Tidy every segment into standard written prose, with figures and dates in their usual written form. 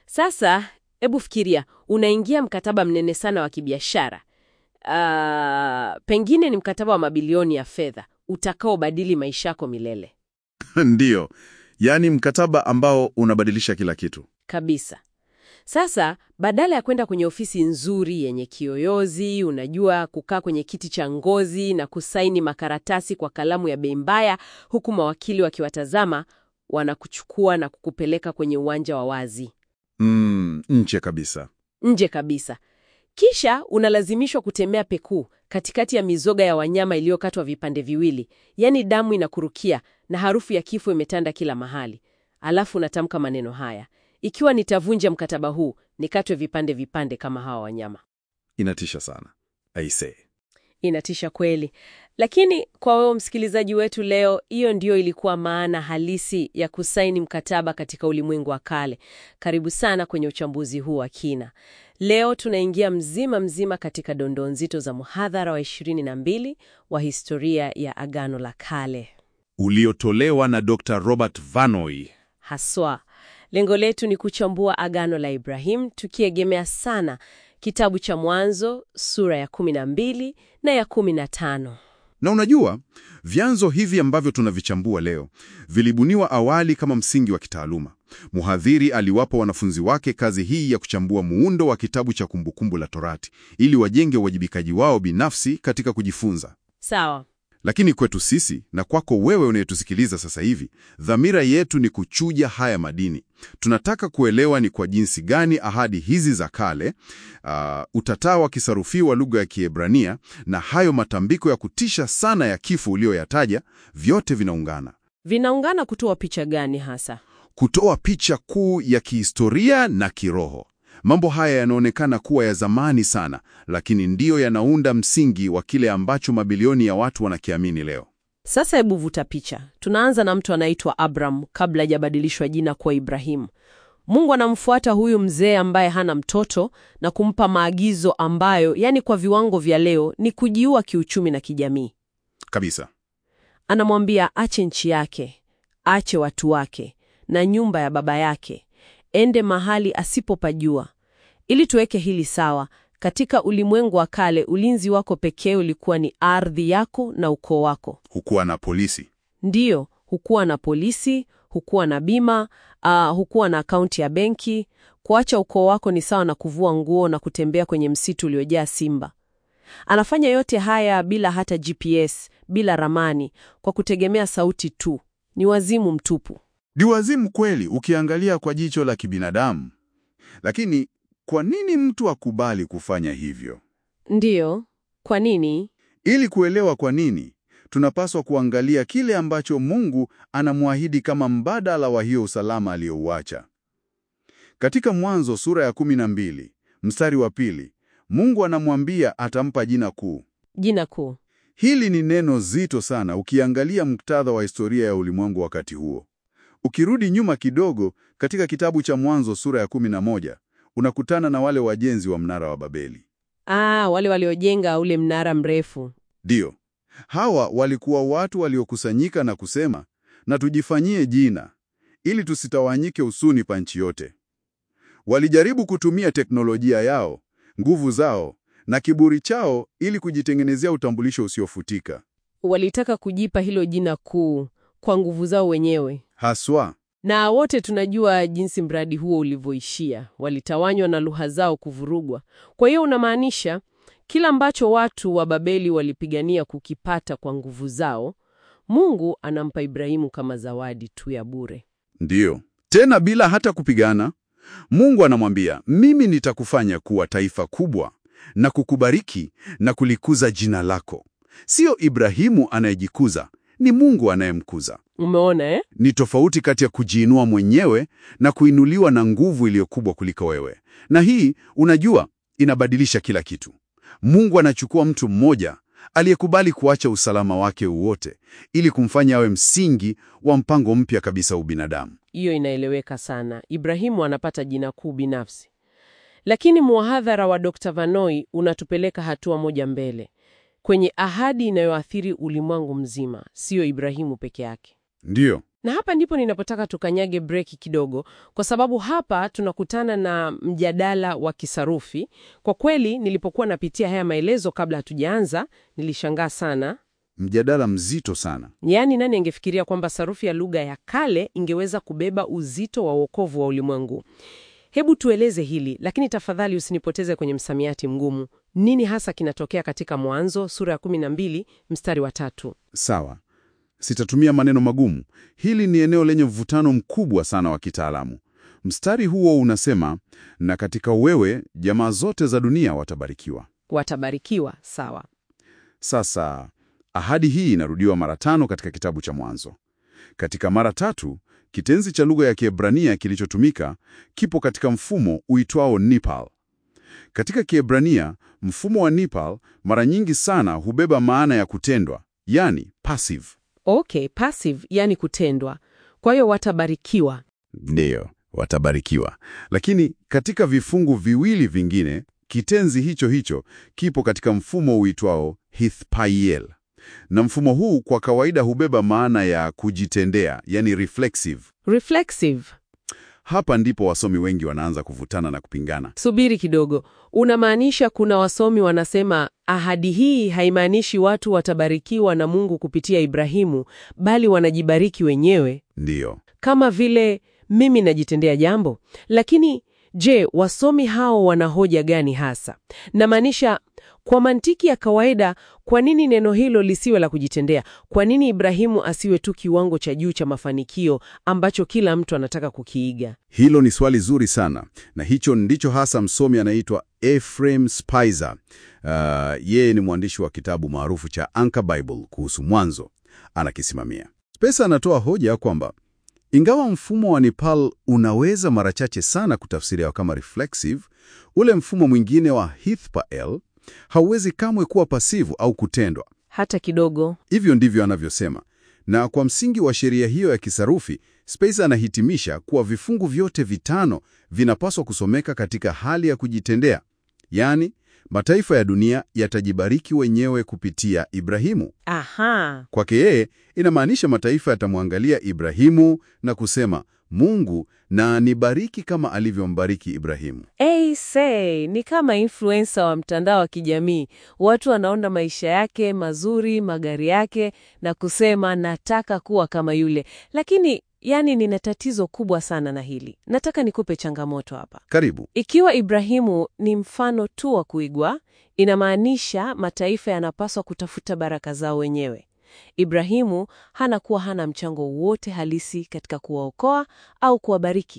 Sasa, hebu fikiria, unaingia mkataba mnene sana wa kibiashara. Pengine ni mkataba wa mabilioni ya fedha, utakaobadili maisha yako milele. Ndiyo, yaani mkataba ambao unabadilisha kila kitu. Kabisa. Sasa, badala ya kwenda kwenye ofisi nzuri yenye kiyoyozi, unajua kukaa kwenye kiti cha ngozi na kusaini makaratasi kwa kalamu ya bei mbaya, huku mawakili wakiwatazama, wanakuchukua na kukupeleka kwenye uwanja wa wazi. Nje kabisa. Nje kabisa. Kisha unalazimishwa kutembea pekuu katikati ya mizoga ya wanyama iliyokatwa vipande viwili, yaani damu inakurukia na harufu ya kifo imetanda kila mahali. Alafu unatamka maneno haya: ikiwa nitavunja mkataba huu, nikatwe vipande vipande kama hawa wanyama. Inatisha sana. Aisee. Inatisha kweli. Lakini kwa wewe msikilizaji wetu leo, hiyo ndio ilikuwa maana halisi ya kusaini mkataba katika ulimwengu wa kale. Karibu sana kwenye uchambuzi huu wa kina. Leo tunaingia mzima mzima katika dondoo nzito za muhadhara wa 22 wa historia ya Agano la Kale, Uliotolewa na Dr. Robert Vanoy. haswa. Lengo letu ni kuchambua Agano la Ibrahim, tukiegemea sana kitabu cha Mwanzo sura ya 12 na ya 15. Na unajua, vyanzo hivi ambavyo tunavichambua leo vilibuniwa awali kama msingi wa kitaaluma. Mhadhiri aliwapa wanafunzi wake kazi hii ya kuchambua muundo wa kitabu cha Kumbukumbu la Torati ili wajenge uwajibikaji wao binafsi katika kujifunza. Sawa. Lakini kwetu sisi na kwako wewe unayetusikiliza sasa hivi, dhamira yetu ni kuchuja haya madini. Tunataka kuelewa ni kwa jinsi gani ahadi hizi za kale, utataa wa kisarufi wa lugha ya Kiebrania na hayo matambiko ya kutisha sana ya kifo ulioyataja, vyote vinaungana. Vinaungana kutoa picha gani hasa? Kutoa picha kuu ya kihistoria na kiroho. Mambo haya yanaonekana kuwa ya zamani sana, lakini ndiyo yanaunda msingi wa kile ambacho mabilioni ya watu wanakiamini leo. Sasa hebu vuta picha. Tunaanza na mtu anaitwa Abram kabla hajabadilishwa jina kwa Ibrahimu. Mungu anamfuata huyu mzee ambaye hana mtoto na kumpa maagizo ambayo, yani kwa viwango vya leo, ni kujiua kiuchumi na kijamii. Kabisa. Anamwambia ache nchi yake, ache watu wake na nyumba ya baba yake, ende mahali asipopajua. Ili tuweke hili sawa, katika ulimwengu wa kale ulinzi wako pekee ulikuwa ni ardhi yako na ukoo wako. Hukuwa na polisi. Ndiyo, hukuwa na polisi, hukuwa na bima, hukuwa na akaunti ya benki. Kuacha ukoo wako ni sawa na kuvua nguo na kutembea kwenye msitu uliojaa simba. Anafanya yote haya bila hata GPS, bila ramani, kwa kutegemea sauti tu. Ni wazimu mtupu. Ni wazimu kweli ukiangalia kwa jicho la kibinadamu. Lakini kwa nini mtu akubali kufanya hivyo? Ndiyo, kwa nini? Ili kuelewa kwa nini, tunapaswa kuangalia kile ambacho Mungu anamwahidi kama mbadala wa hiyo usalama aliyouacha. Katika Mwanzo sura ya 12, mstari wa 2, Mungu anamwambia atampa jina kuu. Jina kuu. Hili ni neno zito sana ukiangalia muktadha wa historia ya ulimwengu wakati huo. Ukirudi nyuma kidogo katika kitabu cha Mwanzo sura ya 11, unakutana na wale wajenzi wa mnara wa Babeli. Wale waliojenga ule mnara mrefu. Ndio. Hawa walikuwa watu waliokusanyika na kusema, na tujifanyie jina, ili tusitawanyike usuni pa nchi yote. Walijaribu kutumia teknolojia yao, nguvu zao, na kiburi chao ili kujitengenezea utambulisho usiofutika. Walitaka kujipa hilo jina kuu kwa nguvu zao wenyewe. Haswa. Na wote tunajua jinsi mradi huo ulivyoishia. Walitawanywa na lugha zao kuvurugwa. Kwa hiyo unamaanisha kila ambacho watu wa Babeli walipigania kukipata kwa nguvu zao, Mungu anampa Ibrahimu kama zawadi tu ya bure. Ndiyo. Tena bila hata kupigana. Mungu anamwambia, mimi nitakufanya kuwa taifa kubwa na kukubariki na kulikuza jina lako. Sio Ibrahimu anayejikuza, ni Mungu anayemkuza. Umeona eh? Ni tofauti kati ya kujiinua mwenyewe na kuinuliwa na nguvu iliyokubwa kuliko wewe. Na hii, unajua, inabadilisha kila kitu. Mungu anachukua mtu mmoja aliyekubali kuacha usalama wake wote ili kumfanya awe msingi wa mpango mpya kabisa ubinadamu. Hiyo inaeleweka sana. Ibrahimu anapata jina kuu binafsi. Lakini muhadhara wa Dr. Vanoy unatupeleka hatua moja mbele, kwenye ahadi inayoathiri ulimwengu mzima, sio Ibrahimu peke yake. Ndiyo. Na hapa ndipo ninapotaka tukanyage breki kidogo, kwa sababu hapa tunakutana na mjadala wa kisarufi. Kwa kweli, nilipokuwa napitia haya maelezo kabla hatujaanza, nilishangaa sana. Mjadala mzito sana. Yaani, nani angefikiria kwamba sarufi ya lugha ya kale ingeweza kubeba uzito wa wokovu wa ulimwengu? Hebu tueleze hili, lakini tafadhali usinipoteze kwenye msamiati mgumu. Nini hasa kinatokea katika Mwanzo sura ya 12 mstari wa 3? Sawa. Sitatumia maneno magumu. Hili ni eneo lenye mvutano mkubwa sana wa kitaalamu. Mstari huo unasema, na katika wewe jamaa zote za dunia watabarikiwa. Watabarikiwa, sawa. Sasa, ahadi hii inarudiwa mara 5 katika kitabu cha Mwanzo. Katika mara 3, kitenzi cha lugha ya Kiebrania kilichotumika kipo katika mfumo uitwao nipal. Katika Kiebrania, mfumo wa nipal mara nyingi sana hubeba maana ya kutendwa, yani passive. Okay, passive, yani kutendwa. Kwa hiyo watabarikiwa. Ndiyo, watabarikiwa. Lakini katika vifungu viwili vingine, kitenzi hicho hicho kipo katika mfumo uitwao hithpaiel. Na mfumo huu kwa kawaida hubeba maana ya kujitendea, yani reflexive. Reflexive. Hapa ndipo wasomi wengi wanaanza kuvutana na kupingana. Subiri kidogo. Unamaanisha kuna wasomi wanasema ahadi hii haimaanishi watu watabarikiwa na Mungu kupitia Ibrahimu, bali wanajibariki wenyewe? Ndiyo. Kama vile mimi najitendea jambo. Lakini je, wasomi hao wana hoja gani hasa? Namaanisha, kwa mantiki ya kawaida, kwa nini neno hilo lisiwe la kujitendea? Kwa nini Ibrahimu asiwe tu kiwango cha juu cha mafanikio ambacho kila mtu anataka kukiiga? Hilo ni swali zuri sana, na hicho ndicho hasa msomi anaitwa Ephraim Spicer. Yeye ni mwandishi wa kitabu maarufu cha Anchor Bible kuhusu Mwanzo, anakisimamia. Spicer anatoa hoja kwamba ingawa mfumo wa Nipal unaweza mara chache sana kutafsiriwa kama reflexive, ule mfumo mwingine wa Hithpael hauwezi kamwe kuwa pasivu au kutendwa hata kidogo. Hivyo ndivyo anavyosema. Na kwa msingi wa sheria hiyo ya kisarufi, Spicer anahitimisha kuwa vifungu vyote 5 vinapaswa kusomeka katika hali ya kujitendea. Yaani, mataifa ya dunia yatajibariki wenyewe kupitia Ibrahimu. Aha. Kwake yeye, inamaanisha mataifa yatamwangalia Ibrahimu na kusema, Mungu na nibariki kama alivyombariki Ibrahimu. Ni kama influencer wa mtandao wa kijamii. Watu wanaona maisha yake mazuri, magari yake, na kusema nataka kuwa kama yule. Lakini nina tatizo kubwa sana na hili. Nataka nikupe changamoto hapa. Karibu. Ikiwa Ibrahimu ni mfano tu wa kuigwa, inamaanisha mataifa yanapaswa kutafuta baraka zao wenyewe. Ibrahimu hana mchango wote halisi katika kuwaokoa au kuwabariki.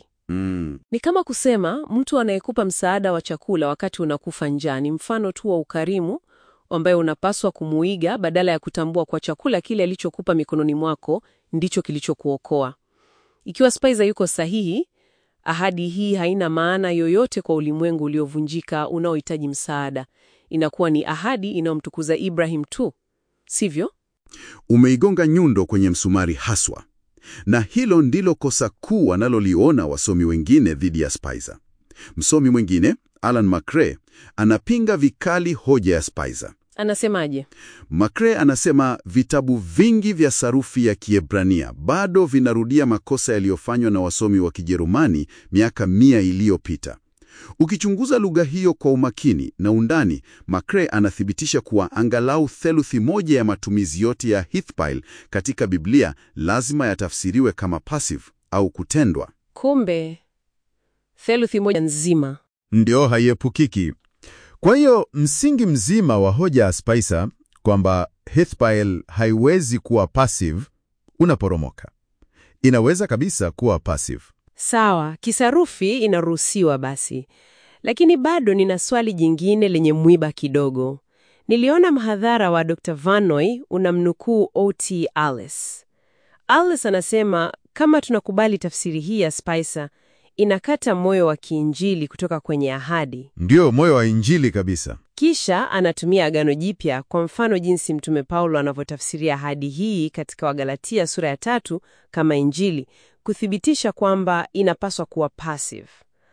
Ni kama kusema mtu anayekupa msaada wa chakula wakati unakufa njaa ni mfano tu wa ukarimu ambaye unapaswa kumuiga badala ya kutambua kwa chakula kile alichokupa mikononi mwako ndicho kilichokuokoa. Ikiwa Spicer yuko sahihi, ahadi hii haina maana yoyote kwa ulimwengu uliovunjika unaohitaji msaada. Inakuwa ni ahadi inayomtukuza Ibrahim tu, sivyo? Umeigonga nyundo kwenye msumari haswa. Na hilo ndilo kosa kuu wanaloliona wasomi wengine dhidi ya Spicer. Msomi mwingine, Alan McRae, anapinga vikali hoja ya Spicer. Anasemaje? McRae anasema vitabu vingi vya sarufi ya Kiebrania bado vinarudia makosa yaliyofanywa na wasomi wa Kijerumani miaka 100 iliyopita. Ukichunguza lugha hiyo kwa umakini na undani, McRae anathibitisha kuwa angalau theluthi moja ya matumizi yote ya Hithpael katika Biblia lazima yatafsiriwe kama passive au kutendwa. Kumbe theluthi moja nzima ndio haiepukiki. Kwa hiyo msingi mzima wa hoja ya Spicer kwamba Hithpael haiwezi kuwa passive unaporomoka. Inaweza kabisa kuwa passive. Sawa, kisarufi inaruhusiwa basi. Lakini bado nina swali jingine lenye mwiba kidogo. Niliona mhadhara wa Dr. Vanoy unamnukuu O.T. Allis. Allis anasema kama tunakubali tafsiri hii ya Spicer, inakata moyo wa kiinjili kutoka kwenye ahadi. Ndio, moyo wa injili kabisa. Kisha anatumia Agano Jipya, kwa mfano jinsi Mtume Paulo anavyotafsiria ahadi hii katika Wagalatia sura ya 3 kama injili, kuthibitisha kwamba inapaswa kuwa passive.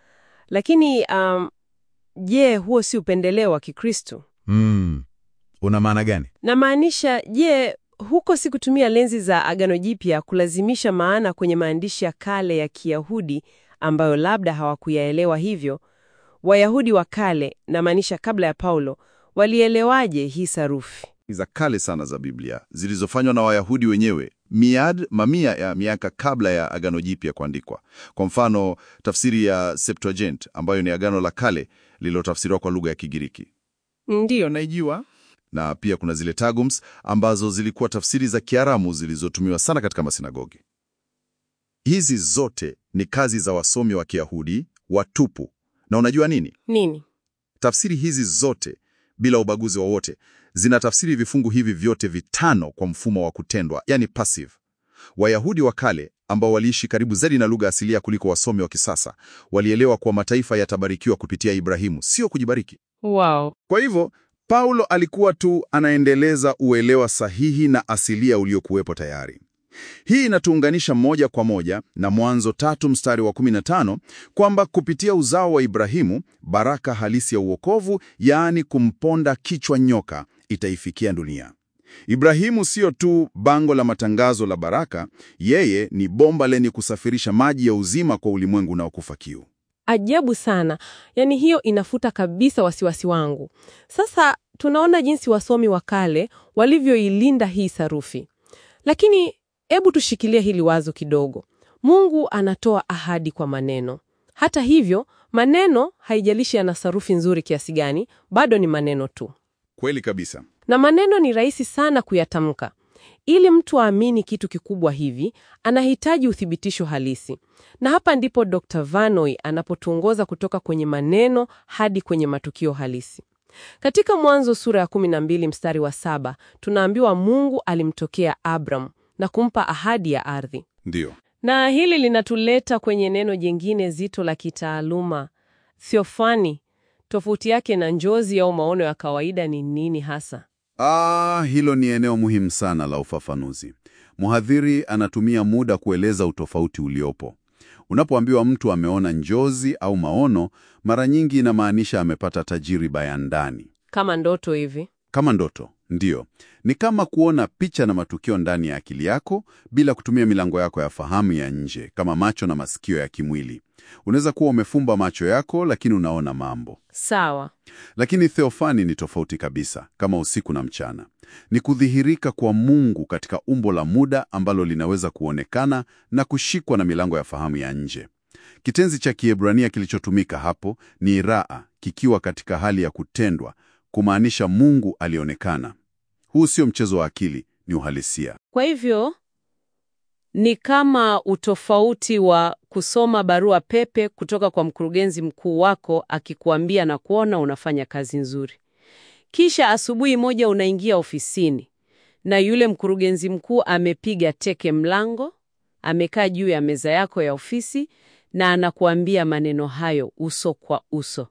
Lakini je, huo si upendeleo wa Kikristo? Una maana gani? Namaanisha, je, huko si kutumia lenzi za Agano Jipya kulazimisha maana kwenye maandishi ya kale ya Kiyahudi ambayo labda hawakuyaelewa hivyo. Wayahudi wa kale, na maanisha kabla ya Paulo, walielewaje hii sarufi za kale sana za Biblia zilizofanywa na Wayahudi wenyewe mamia ya miaka kabla ya Agano Jipya kuandikwa? Kwa mfano, tafsiri ya Septuagint ambayo ni Agano la Kale lililotafsiriwa kwa lugha ya Kigiriki. Ndiyo. Naijua. Na pia kuna zile Targums ambazo zilikuwa tafsiri za Kiaramu zilizotumiwa sana katika masinagogi. Hizi zote ni kazi za wasomi wa Kiyahudi watupu. Na unajua nini? Nini? Tafsiri hizi zote bila ubaguzi wowote zinatafsiri vifungu hivi vyote vitano kwa mfumo wa kutendwa, yani passive. Wayahudi wa kale ambao waliishi karibu zaidi na lugha asilia kuliko wasomi wa kisasa walielewa kuwa mataifa yatabarikiwa kupitia Ibrahimu, sio kujibariki. Wow. Kwa hivyo Paulo alikuwa tu anaendeleza uelewa sahihi na asilia uliokuwepo tayari. Hii inatuunganisha moja kwa moja na Mwanzo 3 mstari wa 15 kwamba kupitia uzao wa Ibrahimu baraka halisi ya uokovu, yaani kumponda kichwa nyoka, itaifikia dunia. Ibrahimu sio tu bango la matangazo la baraka, yeye ni bomba lenye kusafirisha maji ya uzima kwa ulimwengu unaokufa kiu. Ajabu sana. Yaani hiyo inafuta kabisa wasiwasi wangu. Sasa tunaona jinsi wasomi wa kale walivyoilinda hii sarufi. Lakini hebu tushikilie hili wazo kidogo. Mungu anatoa ahadi kwa maneno. Hata hivyo, maneno haijalishi yana sarufi nzuri kiasi gani, bado ni maneno tu. Kweli kabisa. Na maneno ni rahisi sana kuyatamka. Ili mtu aamini kitu kikubwa hivi, anahitaji uthibitisho halisi. Na hapa ndipo Dr. Vannoy anapotuongoza kutoka kwenye maneno hadi kwenye matukio halisi. Katika Mwanzo sura ya 12 mstari wa 7, tunaambiwa Mungu alimtokea Abraham na kumpa ahadi ya ardhi. Ndiyo. Na hili linatuleta kwenye neno jingine zito la kitaaluma, theophany. Tofauti yake na njozi au maono ya kawaida ni nini hasa? Hilo ni eneo muhimu sana la ufafanuzi. Mhadhiri anatumia muda kueleza utofauti uliopo. Unapoambiwa mtu ameona njozi au maono, mara nyingi inamaanisha amepata tajiriba ya ndani. Kama ndoto hivi. Kama ndoto, ndiyo. Ni kama kuona picha na matukio ndani ya akili yako bila kutumia milango yako ya fahamu ya nje, kama macho na masikio ya kimwili. Unaweza kuwa umefumba macho yako lakini unaona mambo. Sawa. Lakini theophany ni tofauti kabisa, kama usiku na mchana. Ni kudhihirika kwa Mungu katika umbo la muda ambalo linaweza kuonekana na kushikwa na milango ya fahamu ya nje. Kitenzi cha Kiebrania kilichotumika hapo ni raa, kikiwa katika hali ya kutendwa, kumaanisha Mungu alionekana. Huu sio mchezo wa akili, ni uhalisia. Kwa hivyo ni kama utofauti wa kusoma barua pepe kutoka kwa mkurugenzi mkuu wako akikuambia na kuona unafanya kazi nzuri. Kisha asubuhi moja unaingia ofisini na yule mkurugenzi mkuu amepiga teke mlango, amekaa juu ya meza yako ya ofisi na anakuambia maneno hayo uso kwa uso.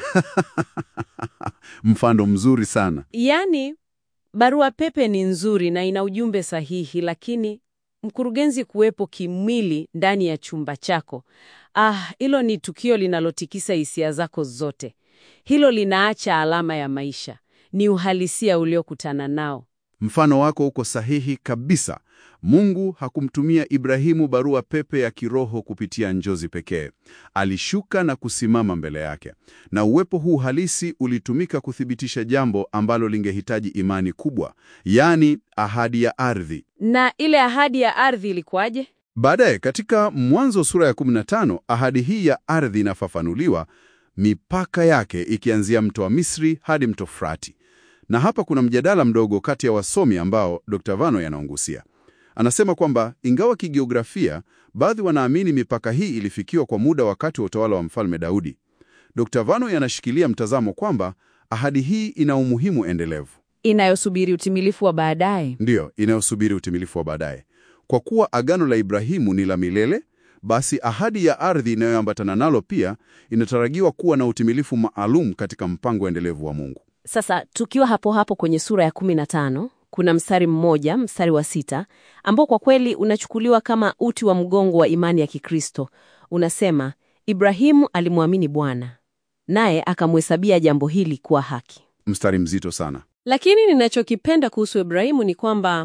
Mfano mzuri sana. Yaani, barua pepe ni nzuri na ina ujumbe sahihi, lakini mkurugenzi kuwepo kimwili ndani ya chumba chako, hilo ni tukio linalotikisa hisia zako zote. Hilo linaacha alama ya maisha. Ni uhalisia uliokutana nao. Mfano wako uko sahihi kabisa. Mungu hakumtumia Ibrahimu barua pepe ya kiroho kupitia njozi pekee. Alishuka na kusimama mbele yake. Na uwepo huu halisi ulitumika kuthibitisha jambo ambalo lingehitaji imani kubwa, yaani ahadi ya ardhi. Na ile ahadi ya ardhi ilikuwaje? Baadaye katika Mwanzo sura ya 15, ahadi hii ya ardhi inafafanuliwa, mipaka yake ikianzia mto wa Misri hadi mto Frati. Na hapa kuna mjadala mdogo kati ya wasomi ambao Dr. Vannoy anaungusia. Anasema kwamba ingawa kijiografia baadhi wanaamini mipaka hii ilifikiwa kwa muda wakati wa utawala wa Mfalme Daudi, Dr. Vannoy anashikilia mtazamo kwamba ahadi hii ina umuhimu endelevu, inayosubiri utimilifu wa baadaye. Ndiyo, inayosubiri utimilifu wa baadaye. Kwa kuwa agano la Ibrahimu ni la milele, basi ahadi ya ardhi inayoambatana nalo pia inatarajiwa kuwa na utimilifu maalum katika mpango endelevu wa Mungu. Sasa tukiwa hapo hapo kwenye sura ya 15, kuna mstari mmoja, mstari wa 6, ambao kwa kweli unachukuliwa kama uti wa mgongo wa imani ya Kikristo. Unasema, Ibrahimu alimwamini Bwana, naye akamhesabia jambo hili kuwa haki. Mstari mzito sana. Lakini ninachokipenda kuhusu Ibrahimu ni kwamba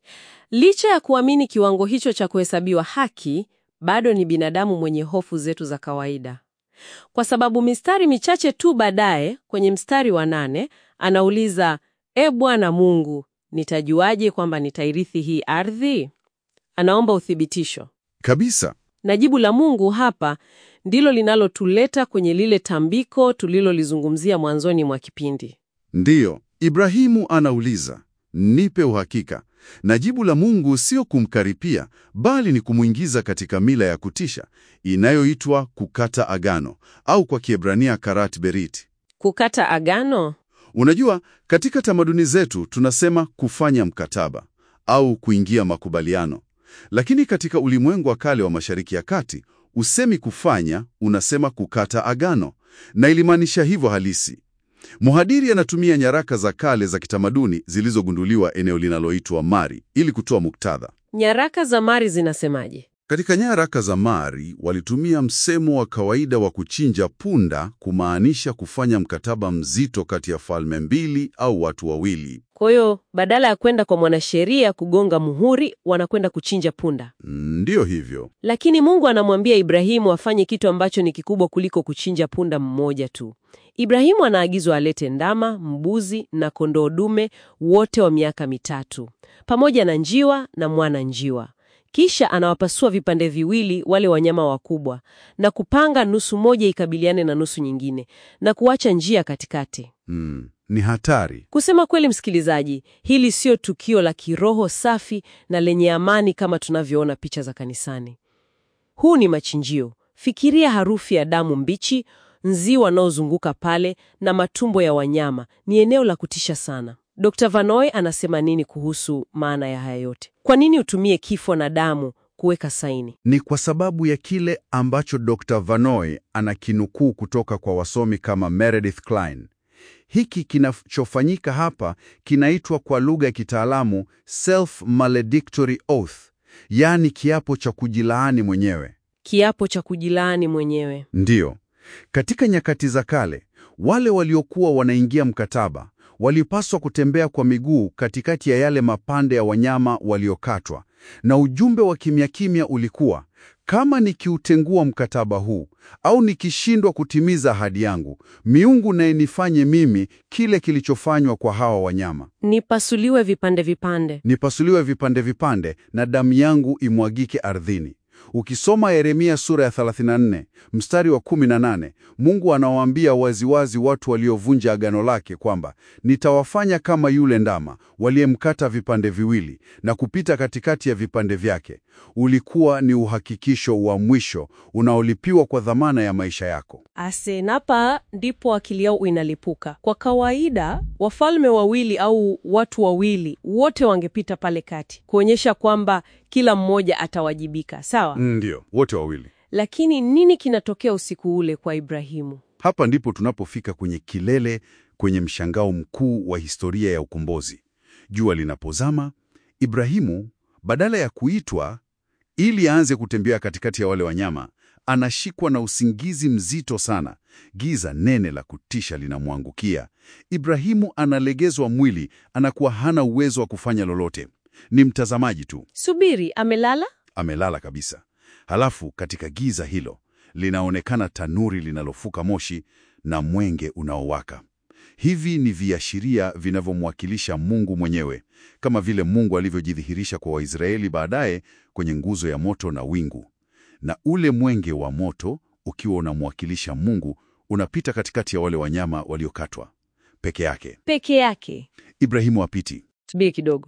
Licha ya kuamini kiwango hicho cha kuhesabiwa haki, bado ni binadamu mwenye hofu zetu za kawaida. Kwa sababu mistari michache tu baadaye, kwenye mstari wa 8, anauliza, Bwana Mungu, nitajuaje kwamba nitairithi hii ardhi? Anaomba uthibitisho. Kabisa. Na jibu la Mungu hapa ndilo linalotuleta kwenye lile tambiko tulilolizungumzia mwanzoni mwa kipindi. Ndiyo, Ibrahimu anauliza, nipe uhakika. Na jibu la Mungu sio kumkaripia, bali ni kumuingiza katika mila ya kutisha inayoitwa kukata agano, au kwa Kiebrania karat berit. Kukata agano? Unajua, katika tamaduni zetu tunasema kufanya mkataba au kuingia makubaliano. Lakini katika ulimwengu wa kale wa Mashariki ya Kati, usemi kufanya, unasema kukata agano, na ilimaanisha hivyo halisi. Mhadiri anatumia nyaraka za kale za kitamaduni zilizogunduliwa eneo linaloitwa Mari ili kutoa muktadha. Nyaraka za Mari zinasemaje? Katika nyaraka za Mari walitumia msemo wa kawaida wa kuchinja punda kumaanisha kufanya mkataba mzito kati ya falme mbili au watu wawili. Kwa hiyo badala ya kwenda kwa mwanasheria kugonga muhuri, wanakwenda kuchinja punda. Ndiyo hivyo. Lakini Mungu anamwambia Ibrahimu afanye kitu ambacho ni kikubwa kuliko kuchinja punda mmoja tu. Ibrahimu anaagizwa alete ndama, mbuzi na kondoo dume wote wa miaka 3, pamoja na njiwa na mwana njiwa. Kisha anawapasua vipande viwili wale wanyama wakubwa na kupanga nusu moja ikabiliane na nusu nyingine na kuacha njia katikati. Ni hatari. Kusema kweli, msikilizaji, hili sio tukio la kiroho safi na lenye amani kama tunavyoona picha za kanisani. Huu ni machinjio. Fikiria harufu ya damu mbichi, nzi wanaozunguka pale na matumbo ya wanyama. Ni eneo la kutisha sana. Dr. Vanoy anasema nini kuhusu maana ya haya yote? Kwa nini utumie kifo na damu kuweka saini? Ni kwa sababu ya kile ambacho Dr. Vanoy anakinukuu kutoka kwa wasomi kama Meredith Kline. Hiki kinachofanyika hapa kinaitwa kwa lugha ya kitaalamu self-maledictory oath, yaani kiapo cha kujilaani mwenyewe. Kiapo cha kujilaani mwenyewe. Ndiyo. Katika nyakati za kale, wale waliokuwa wanaingia mkataba walipaswa kutembea kwa miguu katikati ya yale mapande ya wanyama waliokatwa, na ujumbe wa kimya kimya ulikuwa, kama nikiutengua mkataba huu au nikishindwa kutimiza ahadi yangu, miungu naye nifanye mimi kile kilichofanywa kwa hawa wanyama. Nipasuliwe vipande vipande. Nipasuliwe vipande vipande na damu yangu imwagike ardhini. Ukisoma Yeremia sura ya 34, mstari wa 18, Mungu anawaambia waziwazi watu waliovunja agano lake kwamba nitawafanya kama yule ndama waliyemkata vipande viwili na kupita katikati ya vipande vyake. Ulikuwa ni uhakikisho wa mwisho unaolipiwa kwa dhamana ya maisha yako. Asenapa ndipo akili yao inalipuka. Kwa kawaida, wafalme wawili au watu wawili wote wangepita pale kati, kuonyesha kwamba kila mmoja atawajibika, sawa? Ndio, wote wawili. Lakini nini kinatokea usiku ule kwa Ibrahimu? Hapa ndipo tunapofika kwenye kilele, kwenye mshangao mkuu wa historia ya ukombozi. Jua linapozama, Ibrahimu badala ya kuitwa ili aanze kutembea katikati ya wale wanyama, anashikwa na usingizi mzito sana. Giza nene la kutisha linamwangukia. Ibrahimu analegezwa mwili, anakuwa hana uwezo wa kufanya lolote. Ni mtazamaji tu. Subiri, amelala? Amelala kabisa. Halafu katika giza hilo linaonekana tanuri linalofuka moshi na mwenge unaowaka. Hivi ni viashiria vinavyomwakilisha Mungu mwenyewe, kama vile Mungu alivyojidhihirisha kwa Waisraeli baadaye kwenye nguzo ya moto na wingu. Na ule mwenge wa moto ukiwa unamwakilisha Mungu unapita katikati ya wale wanyama waliokatwa. Peke yake. Peke yake. Ibrahimu apiti. Subiri kidogo.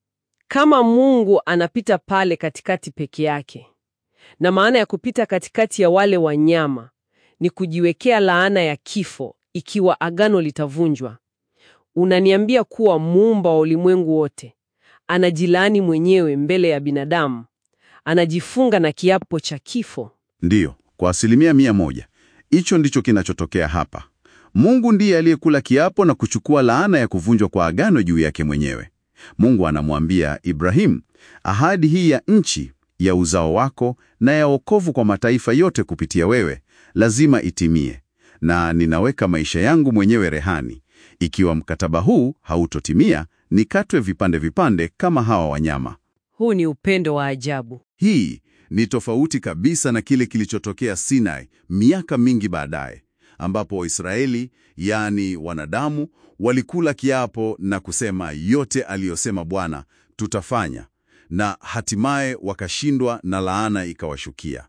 Kama Mungu anapita pale katikati peke yake, na maana ya kupita katikati ya wale wanyama ni kujiwekea laana ya kifo ikiwa agano litavunjwa, unaniambia kuwa Muumba wa ulimwengu wote anajilaani mwenyewe mbele ya binadamu, anajifunga na kiapo cha kifo? Ndiyo, kwa 100%. Hicho ndicho kinachotokea hapa. Mungu ndiye aliyekula kiapo na kuchukua laana ya kuvunjwa kwa agano juu yake mwenyewe. Mungu anamwambia Ibrahim, ahadi hii ya nchi, ya uzao wako na ya wokovu kwa mataifa yote kupitia wewe lazima itimie, na ninaweka maisha yangu mwenyewe rehani. Ikiwa mkataba huu hautotimia, nikatwe vipande vipande kama hawa wanyama. Huu ni upendo wa ajabu. Hii ni tofauti kabisa na kile kilichotokea Sinai miaka mingi baadaye, ambapo Waisraeli, yaani wanadamu, walikula kiapo na kusema yote aliyosema Bwana tutafanya, na hatimaye wakashindwa na laana ikawashukia.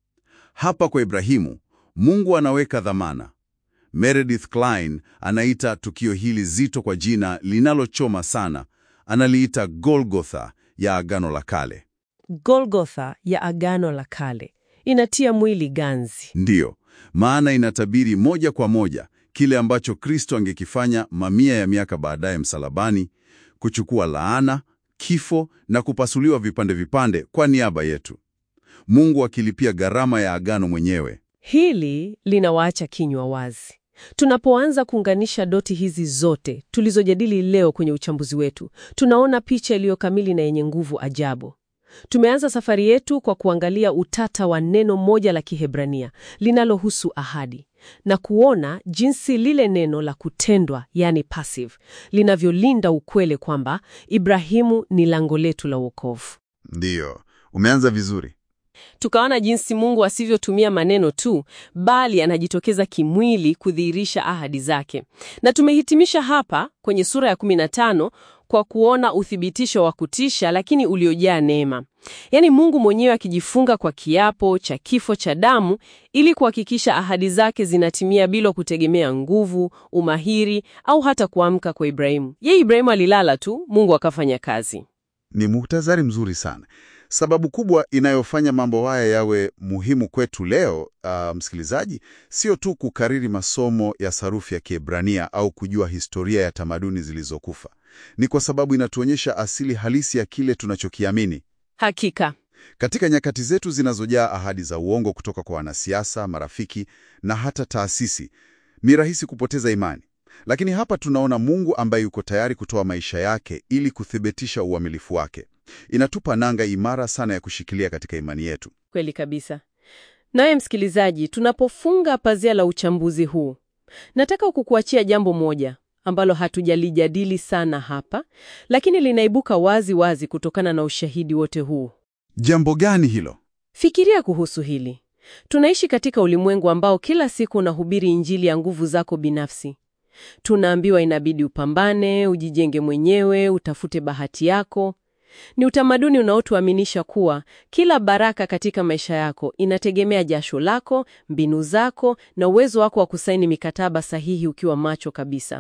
Hapa kwa Ibrahimu, Mungu anaweka dhamana. Meredith Kline anaita tukio hili zito kwa jina linalochoma sana. Analiita Golgotha ya Agano la Kale. Golgotha ya Agano la Kale inatia mwili ganzi. Ndiyo, maana inatabiri moja kwa moja kile ambacho Kristo angekifanya mamia ya miaka baadaye msalabani, kuchukua laana, kifo na kupasuliwa vipande vipande kwa niaba yetu. Mungu akilipia gharama ya agano mwenyewe. Hili linawaacha kinywa wazi. Tunapoanza kuunganisha doti hizi zote tulizojadili leo kwenye uchambuzi wetu, tunaona picha iliyo kamili na yenye nguvu ajabu. Tumeanza safari yetu kwa kuangalia utata wa neno moja la Kiebrania linalohusu ahadi na kuona jinsi lile neno la kutendwa, yani passive, linavyolinda ukweli kwamba Ibrahimu ni lango letu la wokovu. Ndiyo, umeanza vizuri. Tukaona jinsi Mungu asivyotumia maneno tu, bali anajitokeza kimwili kudhihirisha ahadi zake. Na tumehitimisha hapa kwenye sura ya 15 kwa kuona uthibitisho wa kutisha lakini uliojaa neema. Yaani Mungu mwenyewe akijifunga kwa kiapo cha kifo cha damu ili kuhakikisha ahadi zake zinatimia bila kutegemea nguvu, umahiri au hata kuamka kwa Ibrahimu. Ibrahimu alilala tu, Mungu akafanya kazi. Ni muhtasari mzuri sana. Sababu kubwa inayofanya mambo haya yawe muhimu kwetu leo, msikilizaji, sio tu kukariri masomo ya sarufi ya Kiebrania au kujua historia ya tamaduni zilizokufa. Ni kwa sababu inatuonyesha asili halisi ya kile tunachokiamini. Hakika. Katika nyakati zetu zinazojaa ahadi za uongo kutoka kwa wanasiasa, marafiki na hata taasisi, ni rahisi kupoteza imani. Lakini hapa tunaona Mungu ambaye yuko tayari kutoa maisha yake ili kuthibitisha uaminifu wake. Inatupa nanga imara sana ya kushikilia katika imani yetu. Kweli kabisa. Naye msikilizaji, tunapofunga pazia la uchambuzi huu, nataka kukuachia jambo moja ambalo hatujalijadili sana hapa, lakini linaibuka wazi wazi kutokana na ushahidi wote huu. Jambo gani hilo? Fikiria kuhusu hili. Tunaishi katika ulimwengu ambao kila siku unahubiri injili ya nguvu zako binafsi. Tunaambiwa inabidi upambane, ujijenge mwenyewe, utafute bahati yako. Ni utamaduni unaotuaminisha kuwa kila baraka katika maisha yako inategemea jasho lako, mbinu zako na uwezo wako wa kusaini mikataba sahihi ukiwa macho kabisa.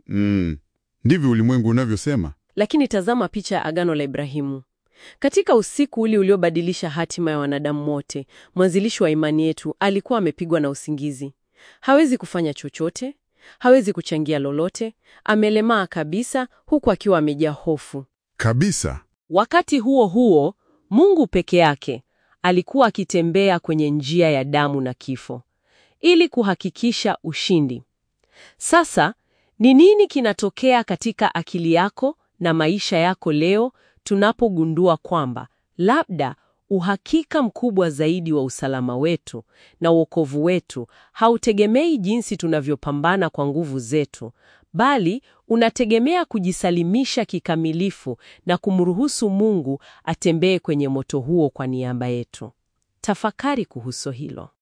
Ndivyo ulimwengu unavyosema. Lakini tazama picha ya Agano la Ibrahimu. Katika usiku ule uliobadilisha hatima ya wanadamu wote, mwanzilishi wa imani yetu alikuwa amepigwa na usingizi. Hawezi kufanya chochote, hawezi kuchangia lolote, amelemaa kabisa huku akiwa amejaa hofu. Kabisa. Wakati huo huo, Mungu peke yake alikuwa akitembea kwenye njia ya damu na kifo ili kuhakikisha ushindi. Sasa, ni nini kinatokea katika akili yako na maisha yako leo tunapogundua kwamba labda uhakika mkubwa zaidi wa usalama wetu na wokovu wetu hautegemei jinsi tunavyopambana kwa nguvu zetu, bali unategemea kujisalimisha kikamilifu na kumruhusu Mungu atembee kwenye moto huo kwa niaba yetu? Tafakari kuhusu hilo.